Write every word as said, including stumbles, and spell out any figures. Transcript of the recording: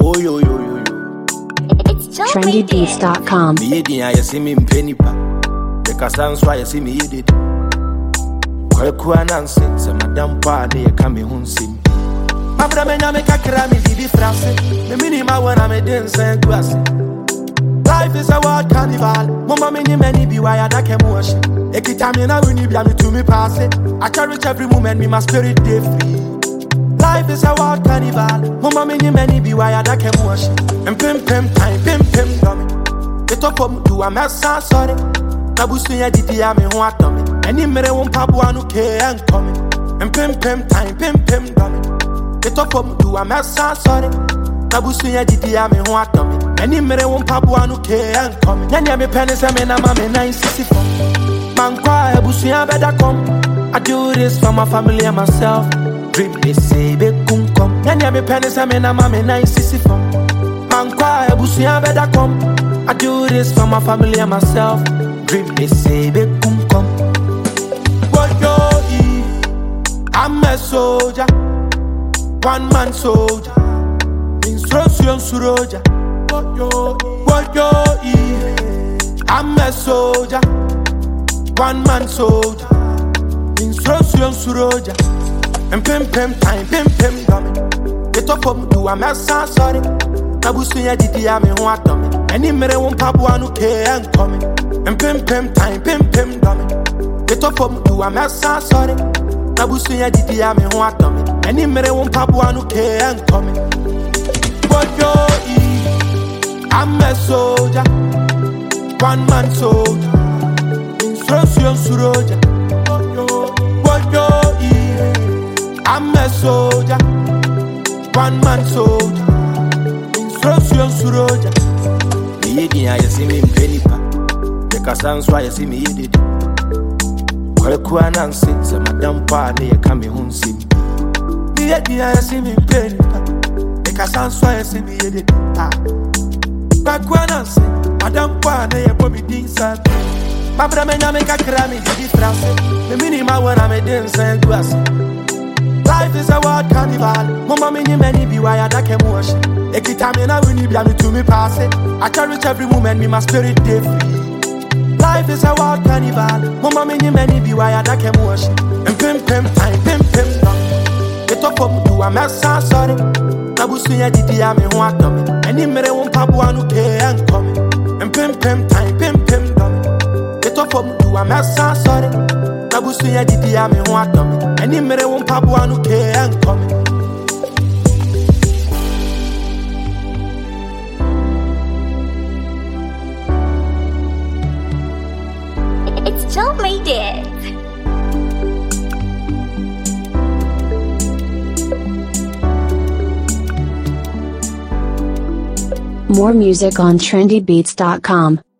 Oh yo yo yo yo. trendy beats dot com. Me yedi I see me penny pa. The casan why I see me did. Kwaku ananse se madam pa ne come hun sim. Abra me na me kakra me di France. Me minima when me dance and grass. Life is a wild carnival. Mama many many be why I can wash. Ekita me na when you be me to me pass it. I cherish every moment me my spirit dey free. Life is a wild carnival. Mama many many be why I can wash. And pim pim time pim pim dummy. It up up do a mess sorry. Tabusu ya didi ya me ho atomi. Any mere won pabuanu ke and coming. And pim pim time pim pim dummy. It up up do a mess sorry. Tabusu ya didi ya me ho atomi. Any mere won pabuanu ke and coming. Nyanya me penny se me na mama nine sixty four. Man kwa ebusu ya better come. I do this for my family and myself. Dream me say be kum kom. Nyanya me penny se me na mama nine sixty four. Man kwa ebusu ya better come. I do this for my family and myself. Dream me say be kum kom. What yo e? I'm a soldier, one man soldier. Instruction suroja. What yo e? What yo e? I'm a soldier, one man soldier. Instruction suroja. And pim pim time pim pim dummy. Get up up do a mess sorry. Tabusu ya didi ya me ho atomi. Any mere won pabuanu ke and coming. And pim pim time pim pim dummy. Get up up do a mess sorry. Tabusu ya didi ya me ho atomi. Any mere won pabuanu ke and coming. But yo e, I'm a soldier, one man soldier. Instruction suroja. But yo e, I'm a soldier, one man soldier. Instruction suroja. Me yedi I see me penny pa. The casan why I see me did. Kwaku ananse se madam pa ne come hun sim. Me yedi I see me penny pa. The casan why I see me did. Kwaku ananse madam pa ne e bomi dinsa. Babra me na me kakra me di France. Me minima when I me dance and grass. Life is a wild carnival. Mama many many be why I can wash. Ekita me na when you be me to me pass it. I cherish every moment me my spirit dey free. Life is a wild carnival. Mama many many be why I can wash. And pim pim time pim pim down. Get up up do a mess sorry. Tabusu ya didi ya me ho atomi. Any mere won pabuanu ke and coming. And pim pim time pim pim down. Get up up do a mess sorry. Tabusu ya didi ya me ho atomi. Any mere won pabuanu ke and coming. It's Joe made it. More music on trendy beats dot com.